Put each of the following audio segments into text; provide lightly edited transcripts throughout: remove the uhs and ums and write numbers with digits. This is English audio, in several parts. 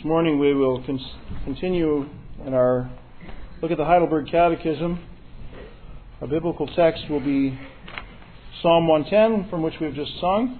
morning we will continue in our look at the Heidelberg Catechism. Our biblical text will be Psalm 110, from which we've just sung.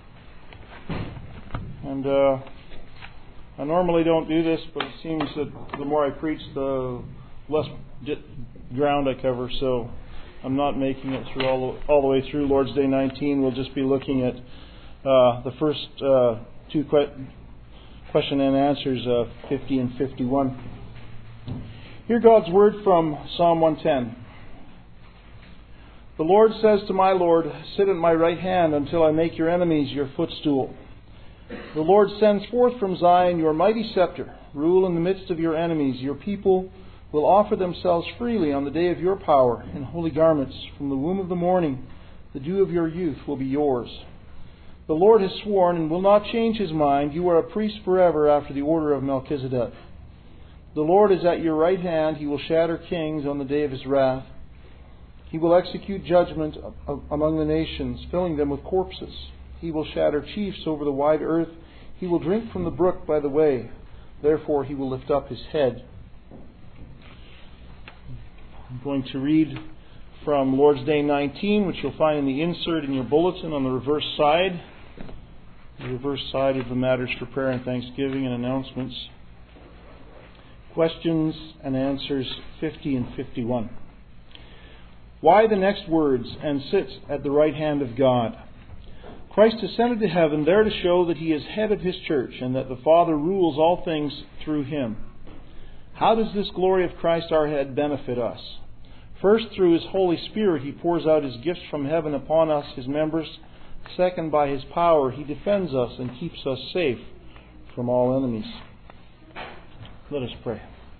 And I normally don't do this, but it seems that the more I preach, the less ground I cover. So I'm not making it through all the way through Lord's Day 19. We'll just be looking at the first two question and answers, 50 and 51. Hear God's word from Psalm 110. The Lord says to my Lord, sit at my right hand until I make your enemies your footstool. The Lord sends forth from Zion your mighty scepter. Rule in the midst of your enemies. Your people will offer themselves freely on the day of your power in holy garments. From the womb of the morning, the dew of your youth will be yours. The Lord has sworn and will not change his mind. You are a priest forever after the order of Melchizedek. The Lord is at your right hand. He will shatter kings on the day of his wrath. He will execute judgment among the nations, filling them with corpses. He will shatter chiefs over the wide earth. He will drink from the brook by the way. Therefore he will lift up his head. I'm going to read from Lord's Day 19, which you'll find in the insert in your bulletin on the reverse side. The reverse side of the Matters for Prayer and Thanksgiving and Announcements. Questions and answers 50 and 51. Why the next words, and sits at the right hand of God? Christ ascended to heaven there to show that he is head of his church and that the Father rules all things through him. How does this glory of Christ our head benefit us? First, through his Holy Spirit, he pours out his gifts from heaven upon us, his members. Second, by his power, he defends us and keeps us safe from all enemies. Let us pray.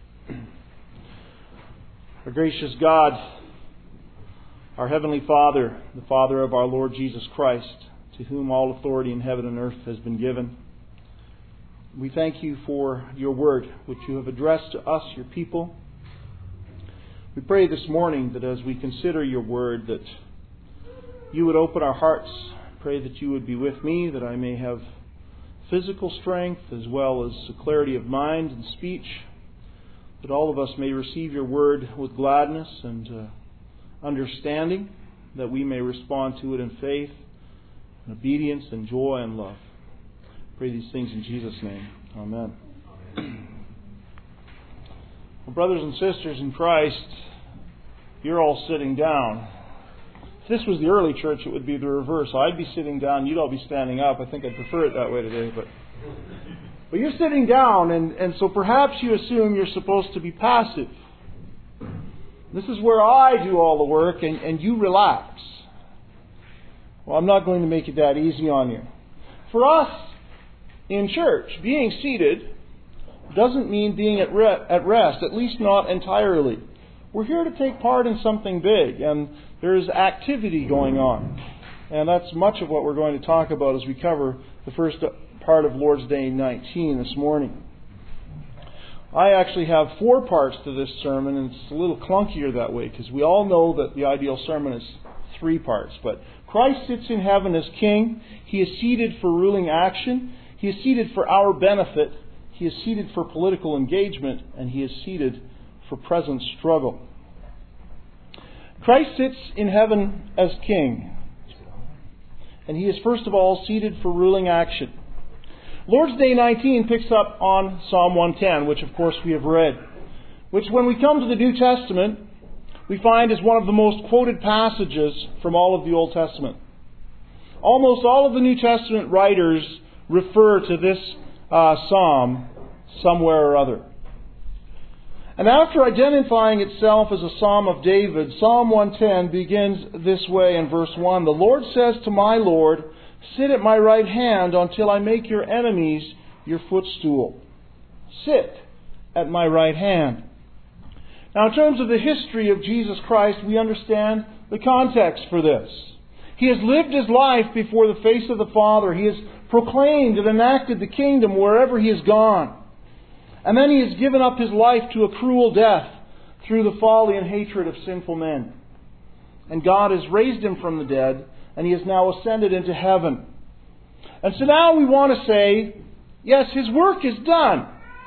Our gracious God, our Heavenly Father, the Father of our Lord Jesus Christ, to whom all authority in heaven and earth has been given, we thank you for your word, which you have addressed to us, your people. We pray this morning that as we consider your word, that you would open our hearts. Pray that you would be with me, that I may have physical strength as well as a clarity of mind and speech, that all of us may receive your word with gladness and understanding, that we may respond to it in faith and obedience and joy and love. Pray these things in Jesus' name. Amen. Well, brothers and sisters in Christ, you're all sitting down. If this was the early church, it would be the reverse. I'd be sitting down, you'd all be standing up. I think I'd prefer it that way today. But you're sitting down, and so perhaps you assume you're supposed to be passive. This is where I do all the work, and you relax. Well, I'm not going to make it that easy on you. For us in church, being seated doesn't mean being at rest, at least not entirely. We're here to take part in something big, and there's activity going on. And that's much of what we're going to talk about as we cover the first part of Lord's Day 19 this morning. I actually have 4 parts to this sermon, and it's a little clunkier that way, because we all know that the ideal sermon is 3 parts. But Christ sits in heaven as King. He is seated for ruling action. He is seated for our benefit. He is seated for political engagement, and he is seated for present struggle. Christ sits in heaven as King, and he is first of all seated for ruling action. Lord's Day 19 picks up on Psalm 110, which of course we have read, which when we come to the New Testament, we find is one of the most quoted passages from all of the Old Testament. Almost all of the New Testament writers refer to this psalm somewhere or other. And after identifying itself as a psalm of David, Psalm 110 begins this way in verse 1. The Lord says to my Lord, sit at my right hand until I make your enemies your footstool. Sit at my right hand. Now, in terms of the history of Jesus Christ, we understand the context for this. He has lived his life before the face of the Father. He has proclaimed and enacted the kingdom wherever he has gone. And then he has given up his life to a cruel death through the folly and hatred of sinful men. And God has raised him from the dead, and he has now ascended into heaven. And so now we want to say, yes, his work is done.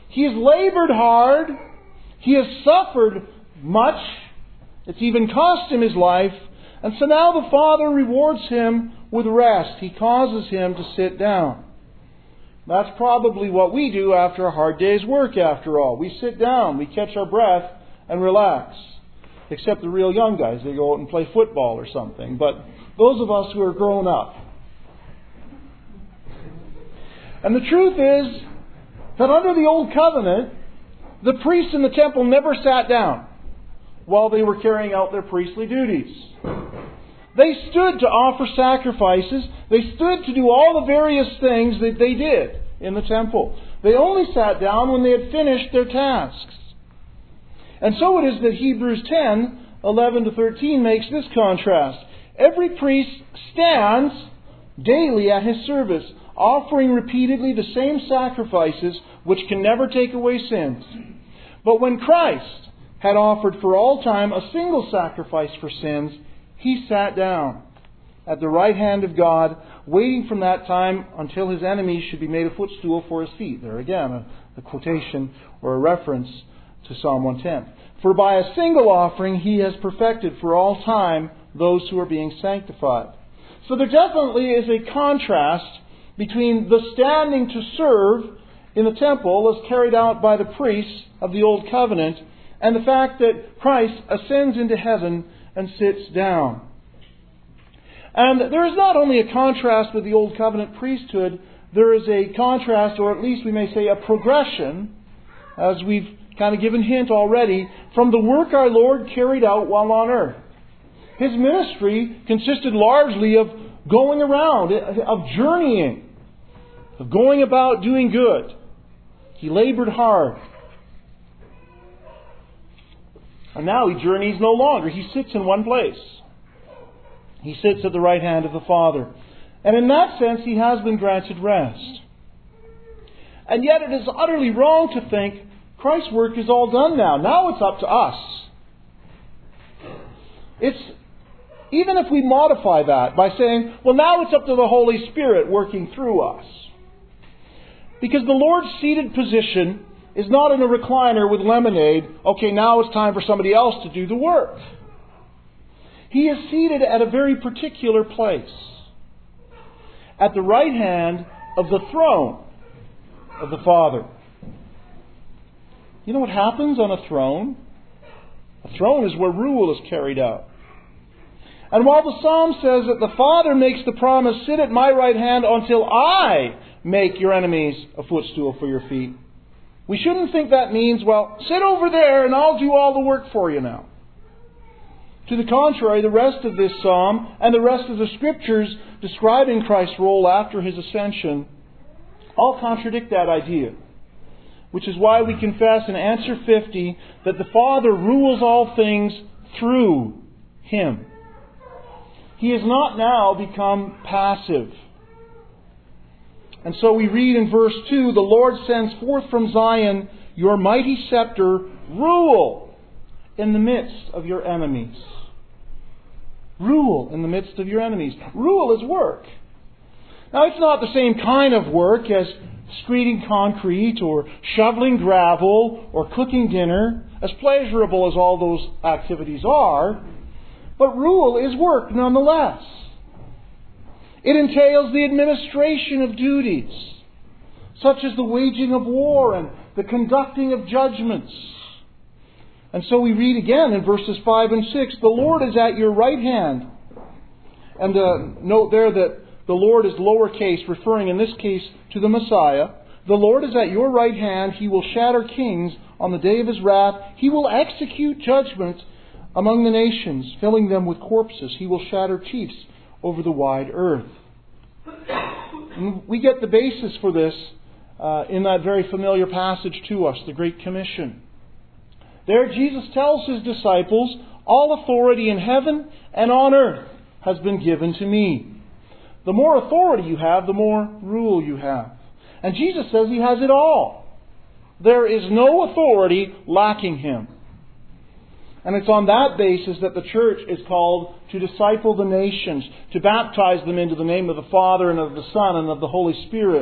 He has labored hard. He has suffered much. It's even cost him his life. And so now the Father rewards him with rest. He causes him to sit down. That's probably what we do after a hard day's work, after all. We sit down, we catch our breath, and relax. Except the real young guys, they go out and play football or something. But those of us who are grown up. And the truth is that under the Old Covenant, the priests in the temple never sat down while they were carrying out their priestly duties. They stood to offer sacrifices. They stood to do all the various things that they did in the temple. They only sat down when they had finished their tasks. And so it is that Hebrews 10:11-13 makes this contrast. Every priest stands daily at his service, offering repeatedly the same sacrifices which can never take away sins. But when Christ had offered for all time a single sacrifice for sins, He sat down at the right hand of God, waiting from that time until His enemies should be made a footstool for His feet. There again, a quotation or a reference to Psalm 110. For by a single offering He has perfected for all time those who are being sanctified. So there definitely is a contrast between the standing to serve in the temple as carried out by the priests of the Old Covenant and the fact that Christ ascends into heaven and sits down. And there is not only a contrast with the Old Covenant priesthood, there is a contrast, or at least we may say a progression, as we've kind of given hint already, from the work our Lord carried out while on earth. His ministry consisted largely of going around, of journeying, of going about doing good. He labored hard. And now He journeys no longer. He sits in one place. He sits at the right hand of the Father. And in that sense, He has been granted rest. And yet it is utterly wrong to think Christ's work is all done now. Now it's up to us. Even if we modify that by saying, well, now it's up to the Holy Spirit working through us. Because the Lord's seated position is not in a recliner with lemonade. Okay, now it's time for somebody else to do the work. He is seated at a very particular place. At the right hand of the throne of the Father. You know what happens on a throne? A throne is where rule is carried out. And while the Psalm says that the Father makes the promise, sit at my right hand until I make your enemies a footstool for your feet, we shouldn't think that means, well, sit over there and I'll do all the work for you now. To the contrary, the rest of this psalm and the rest of the Scriptures describing Christ's role after His ascension all contradict that idea. Which is why we confess in answer 50 that the Father rules all things through Him. He has not now become passive. And so we read in verse 2, the Lord sends forth from Zion your mighty scepter, rule in the midst of your enemies. Rule in the midst of your enemies. Rule is work. Now it's not the same kind of work as screeding concrete or shoveling gravel or cooking dinner, as pleasurable as all those activities are. But rule is work nonetheless. It entails the administration of duties, such as the waging of war and the conducting of judgments. And so we read again in verses 5 and 6, the Lord is at your right hand. And note there that the Lord is lowercase, referring in this case to the Messiah. The Lord is at your right hand. He will shatter kings on the day of His wrath. He will execute judgment among the nations, filling them with corpses. He will shatter chiefs over the wide earth. And we get the basis for this in that very familiar passage to us, the Great Commission. There Jesus tells His disciples, all authority in heaven and on earth has been given to me. The more authority you have, the more rule you have. And Jesus says He has it all. There is no authority lacking Him. And it's on that basis that the church is called to disciple the nations, to baptize them into the name of the Father and of the Son and of the Holy Spirit,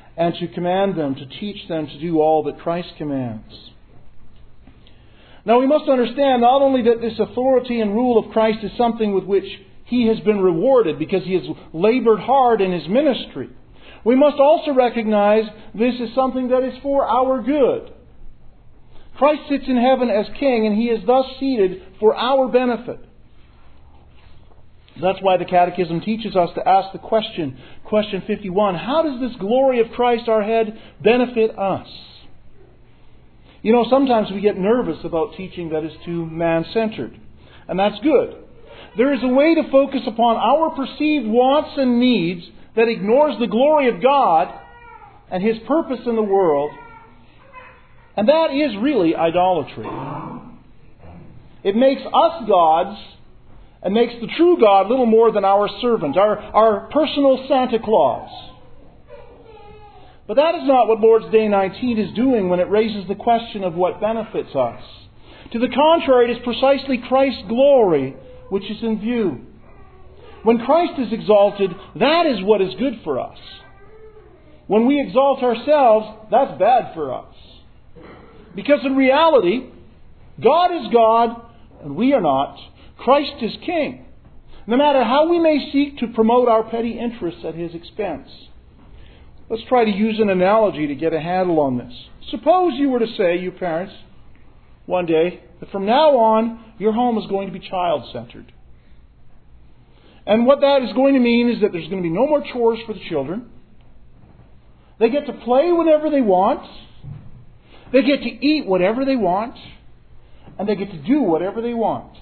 and to command them, to teach them to do all that Christ commands. Now we must understand not only that this authority and rule of Christ is something with which He has been rewarded because He has labored hard in His ministry. We must also recognize this is something that is for our good. Christ sits in heaven as King, and He is thus seated for our benefit. That's why the Catechism teaches us to ask the question 51, how does this glory of Christ our head benefit us? You know, sometimes we get nervous about teaching that is too man-centered. And that's good. There is a way to focus upon our perceived wants and needs that ignores the glory of God and His purpose in the world. And that is really idolatry. It makes us gods and makes the true God little more than our servant, our personal Santa Claus. But that is not what Lord's Day 19 is doing when it raises the question of what benefits us. To the contrary, it is precisely Christ's glory which is in view. When Christ is exalted, that is what is good for us. When we exalt ourselves, that's bad for us. Because in reality, God is God and we are not. Christ is King. No matter how we may seek to promote our petty interests at His expense. Let's try to use an analogy to get a handle on this. Suppose you were to say, you parents, one day, that from now on, your home is going to be child-centered. And what that is going to mean is that there's going to be no more chores for the children. They get to play whenever they want. They get to eat whatever they want. And they get to do whatever they want.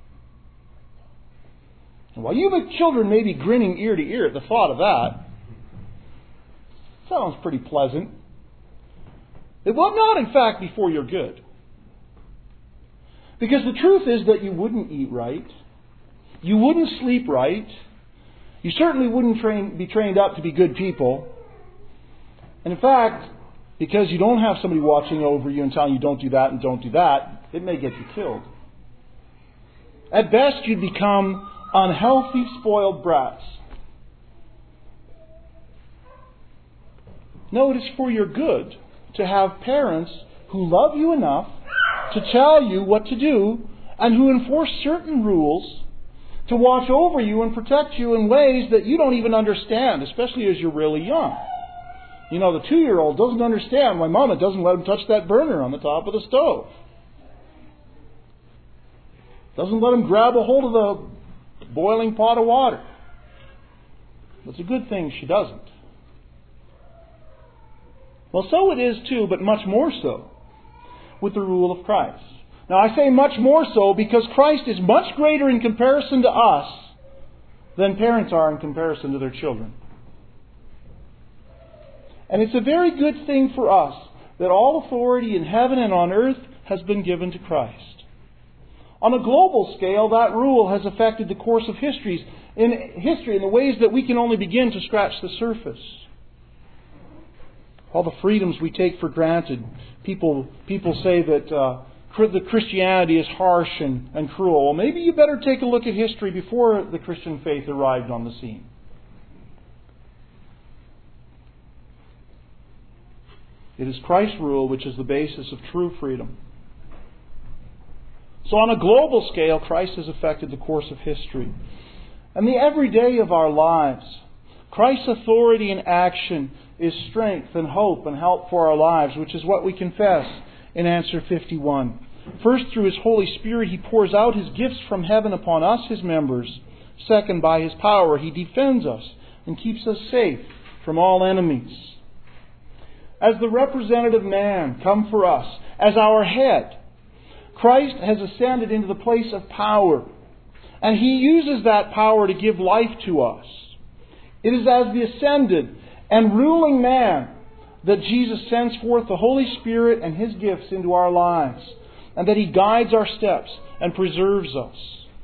And while you children may be grinning ear to ear at the thought of that, sounds pretty pleasant. It will not, in fact, be for your good. Because the truth is that you wouldn't eat right. You wouldn't sleep right. You certainly wouldn't be trained up to be good people. And in fact, because you don't have somebody watching over you and telling you don't do that and don't do that, it may get you killed. At best, you'd become unhealthy, spoiled brats. No, it is for your good to have parents who love you enough to tell you what to do and who enforce certain rules to watch over you and protect you in ways that you don't even understand, especially as you're really young. You know, the 2-year-old doesn't understand why Mama doesn't let him touch that burner on the top of the stove. Doesn't let him grab a hold of the boiling pot of water. It's a good thing she doesn't. Well, so it is too, but much more so, with the rule of Christ. Now, I say much more so because Christ is much greater in comparison to us than parents are in comparison to their children. And it's a very good thing for us that all authority in heaven and on earth has been given to Christ. On a global scale, that rule has affected the course of history in the ways that we can only begin to scratch the surface. All the freedoms we take for granted. People say that Christianity is harsh and cruel. Well, maybe you better take a look at history before the Christian faith arrived on the scene. It is Christ's rule which is the basis of true freedom. So on a global scale, Christ has affected the course of history. And the everyday of our lives, Christ's authority in action is strength and hope and help for our lives, which is what we confess in answer 51. First, through His Holy Spirit, He pours out His gifts from heaven upon us, His members. Second, by His power, He defends us and keeps us safe from all enemies. As the representative man come for us, as our head, Christ has ascended into the place of power. And He uses that power to give life to us. It is as the ascended and ruling man that Jesus sends forth the Holy Spirit and His gifts into our lives, and that He guides our steps and preserves us.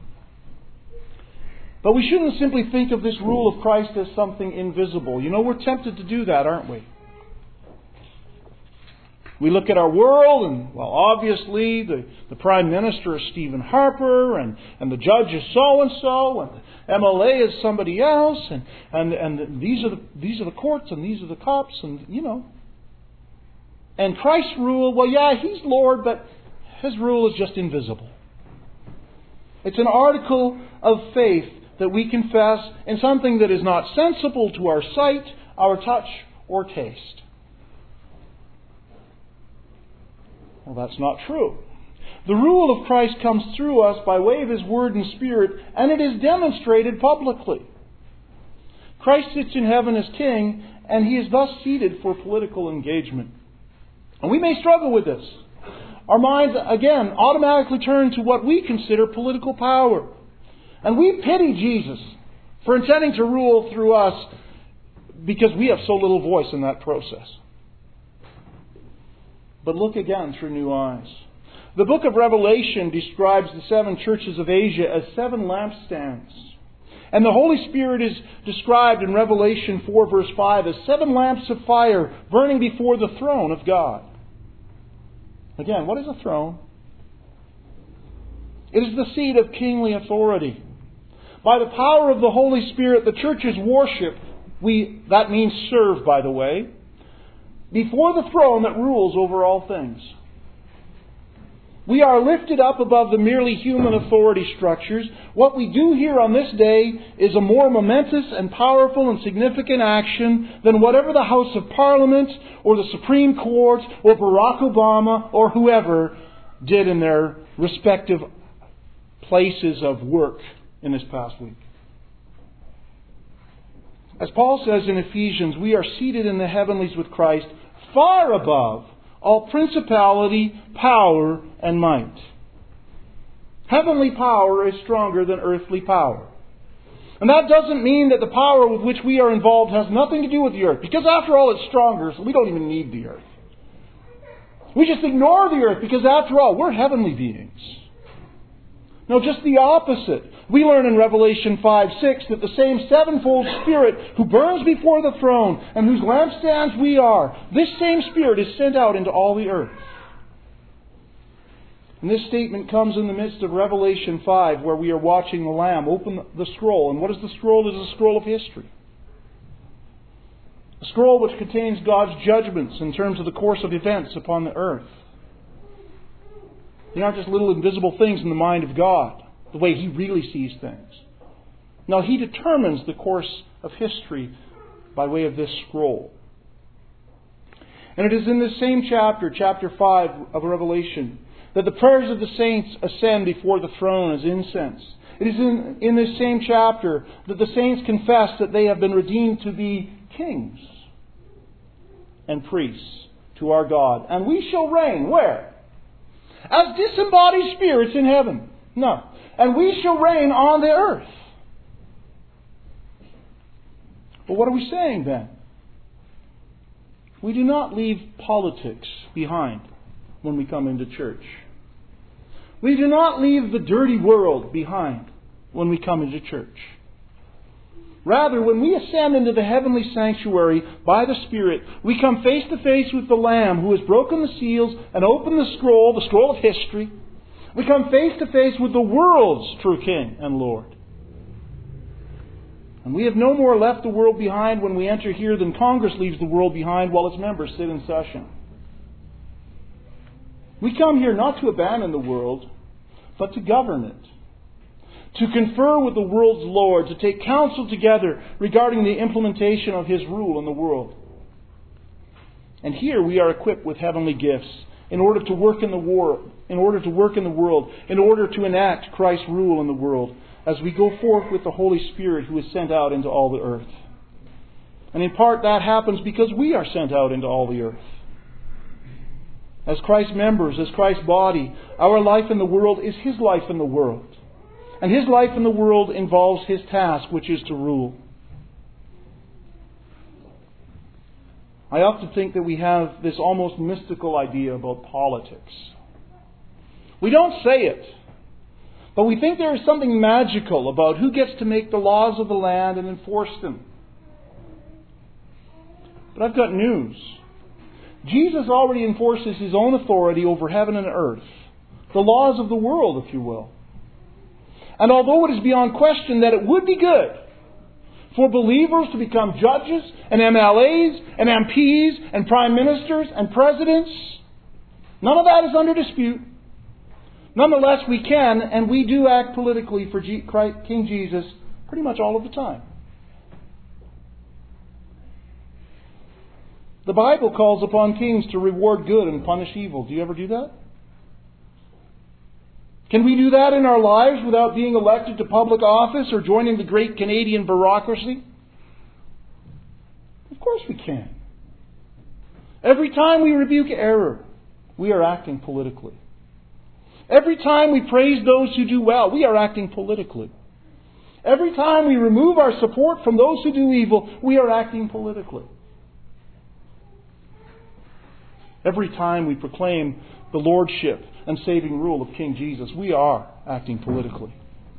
But we shouldn't simply think of this rule of Christ as something invisible. You know, we're tempted to do that, aren't we? We look at our world and, well, obviously the Prime Minister is Stephen Harper and the judge is so-and-so and the MLA is somebody else and these are the courts and these are the cops and, And Christ's rule, well, yeah, He's Lord, but His rule is just invisible. It's an article of faith that we confess in something that is not sensible to our sight, our touch, or taste. Well, that's not true. The rule of Christ comes through us by way of His Word and Spirit, and it is demonstrated publicly. Christ sits in heaven as King, and He is thus seated for political engagement. And we may struggle with this. Our minds, again, automatically turn to what we consider political power. And we pity Jesus for intending to rule through us because we have so little voice in that process. But look again through new eyes. The book of Revelation describes the 7 churches of Asia as 7 lampstands. And the Holy Spirit is described in Revelation 4 verse 5 as 7 lamps of fire burning before the throne of God. Again, what is a throne? It is the seat of kingly authority. By the power of the Holy Spirit, the churches worship, that means serve, by the way, before the throne that rules over all things. We are lifted up above the merely human authority structures. What we do here on this day is a more momentous and powerful and significant action than whatever the House of Parliament or the Supreme Court or Barack Obama or whoever did in their respective places of work in this past week. As Paul says in Ephesians, we are seated in the heavenlies with Christ, far above all principality, power, and might. Heavenly power is stronger than earthly power. And that doesn't mean that the power with which we are involved has nothing to do with the earth. Because after all, it's stronger, so we don't even need the earth. We just ignore the earth because after all, we're heavenly beings. No, just the opposite. We learn in Revelation 5:6 that the same sevenfold Spirit who burns before the throne and whose lampstands we are, this same Spirit is sent out into all the earth. And this statement comes in the midst of Revelation 5, where we are watching the Lamb open the scroll. And what is the scroll? It is a scroll of history. A scroll which contains God's judgments in terms of the course of events upon the earth. They aren't just little invisible things in the mind of God, the way He really sees things. No, He determines the course of history by way of this scroll. And it is in this same chapter, chapter 5 of Revelation, that the prayers of the saints ascend before the throne as incense. It is in this same chapter that the saints confess that they have been redeemed to be kings and priests to our God. And we shall reign, where? As disembodied spirits in heaven. No. And we shall reign on the earth. But what are we saying then? We do not leave politics behind when we come into church. We do not leave the dirty world behind when we come into church. Rather, when we ascend into the heavenly sanctuary by the Spirit, we come face to face with the Lamb who has broken the seals and opened the scroll of history. We come face to face with the world's true King and Lord. And we have no more left the world behind when we enter here than Congress leaves the world behind while its members sit in session. We come here not to abandon the world, but to govern it. To confer with the world's Lord, to take counsel together regarding the implementation of His rule in the world. And here we are equipped with heavenly gifts in order to work in the world, in order to enact Christ's rule in the world, as we go forth with the Holy Spirit who is sent out into all the earth. And in part that happens because we are sent out into all the earth. As Christ's members, as Christ's body, our life in the world is His life in the world. And His life in the world involves His task, which is to rule. I often think that we have this almost mystical idea about politics. We don't say it, but we think there is something magical about who gets to make the laws of the land and enforce them. But I've got news. Jesus already enforces His own authority over heaven and earth, the laws of the world, if you will. And although it is beyond question that it would be good for believers to become judges and MLAs and MPs and prime ministers and presidents, none of that is under dispute. Nonetheless, we can and we do act politically for King Jesus pretty much all of the time. The Bible calls upon kings to reward good and punish evil. Do you ever do that? Can we do that in our lives without being elected to public office or joining the great Canadian bureaucracy? Of course we can. Every time we rebuke error, we are acting politically. Every time we praise those who do well, we are acting politically. Every time we remove our support from those who do evil, we are acting politically. Every time we proclaim the lordship and saving rule of King Jesus, we are acting politically.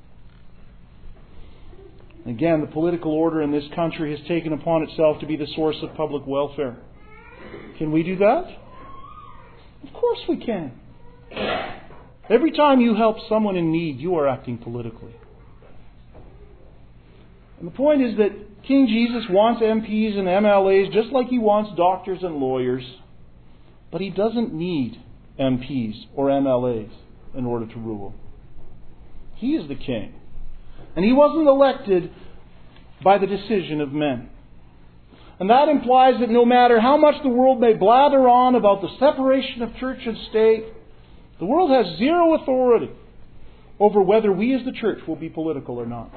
Again, the political order in this country has taken upon itself to be the source of public welfare. Can we do that? Of course we can. Every time you help someone in need, you are acting politically. And the point is that King Jesus wants MPs and MLAs just like He wants doctors and lawyers. But He doesn't need MPs or MLAs in order to rule. He is the king. And He wasn't elected by the decision of men. And that implies that no matter how much the world may blather on about the separation of church and state, the world has zero authority over whether we as the church will be political or not.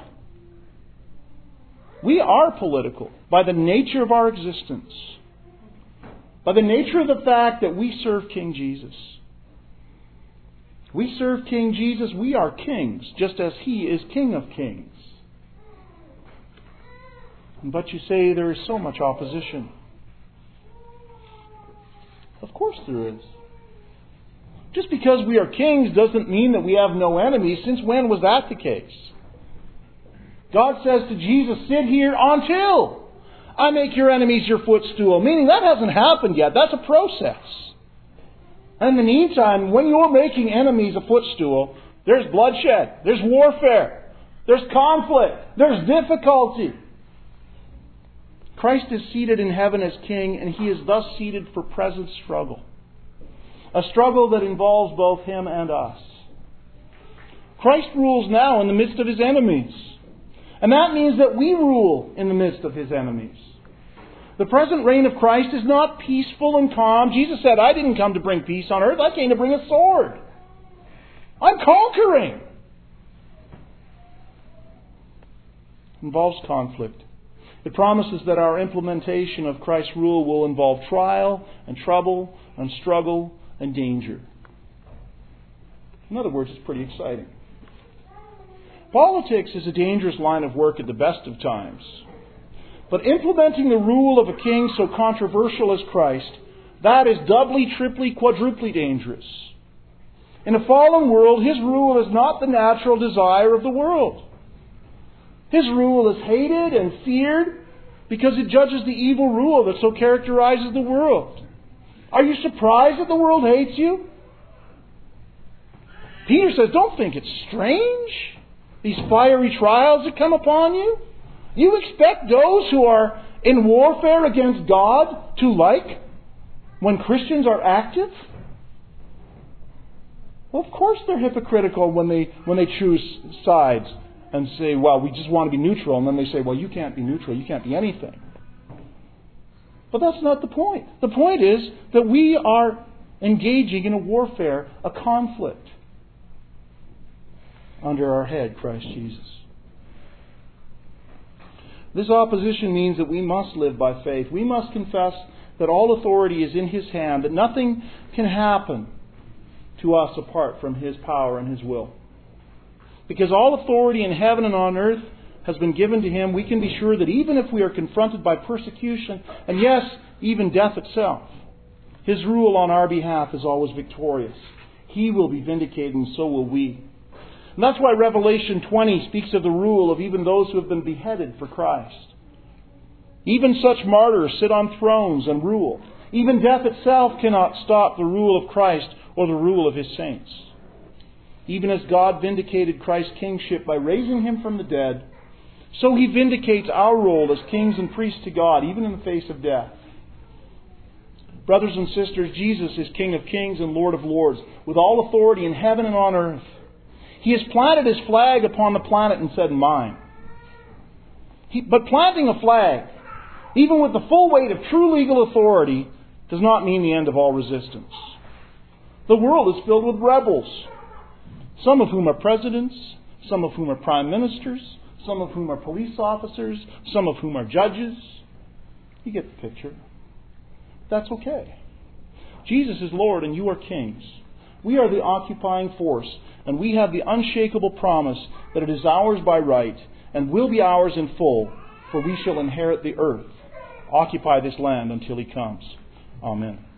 We are political by the nature of our existence. By the nature of the fact that we serve King Jesus. We serve King Jesus, we are kings, just as He is King of kings. But you say there is so much opposition. Of course there is. Just because we are kings doesn't mean that we have no enemies. Since when was that the case? God says to Jesus, sit here until I make your enemies your footstool. Meaning that hasn't happened yet. That's a process. And in the meantime, when you're making enemies a footstool, there's bloodshed, there's warfare, there's conflict, there's difficulty. Christ is seated in heaven as King, and He is thus seated for present struggle. A struggle that involves both Him and us. Christ rules now in the midst of His enemies. And that means that we rule in the midst of His enemies. The present reign of Christ is not peaceful and calm. Jesus said, I didn't come to bring peace on earth. I came to bring a sword. I'm conquering. It involves conflict. It promises that our implementation of Christ's rule will involve trial and trouble and struggle and danger. In other words, it's pretty exciting. Politics is a dangerous line of work at the best of times. But implementing the rule of a king so controversial as Christ, that is doubly, triply, quadruply dangerous. In a fallen world, His rule is not the natural desire of the world. His rule is hated and feared because it judges the evil rule that so characterizes the world. Are you surprised that the world hates you? Peter says, don't think it's strange. These fiery trials that come upon you. You expect those who are in warfare against God to like when Christians are active? Well, of course they're hypocritical when they choose sides and say, well, we just want to be neutral. And then they say, well, you can't be neutral. You can't be anything. But that's not the point. The point is that we are engaging in a warfare, a conflict under our head, Christ Jesus. This opposition means that we must live by faith. We must confess that all authority is in His hand, that nothing can happen to us apart from His power and His will. Because all authority in heaven and on earth has been given to Him, we can be sure that even if we are confronted by persecution, and yes, even death itself, His rule on our behalf is always victorious. He will be vindicated, and so will we. And that's why Revelation 20 speaks of the rule of even those who have been beheaded for Christ. Even such martyrs sit on thrones and rule. Even death itself cannot stop the rule of Christ or the rule of His saints. Even as God vindicated Christ's kingship by raising Him from the dead, so He vindicates our role as kings and priests to God, even in the face of death. Brothers and sisters, Jesus is King of kings and Lord of lords, with all authority in heaven and on earth. He has planted His flag upon the planet and said, "Mine." But planting a flag, even with the full weight of true legal authority, does not mean the end of all resistance. The world is filled with rebels, some of whom are presidents, some of whom are prime ministers, some of whom are police officers, some of whom are judges. You get the picture. That's okay. Jesus is Lord and you are kings. We are the occupying force, and we have the unshakable promise that it is ours by right and will be ours in full, for we shall inherit the earth, occupy this land until He comes. Amen.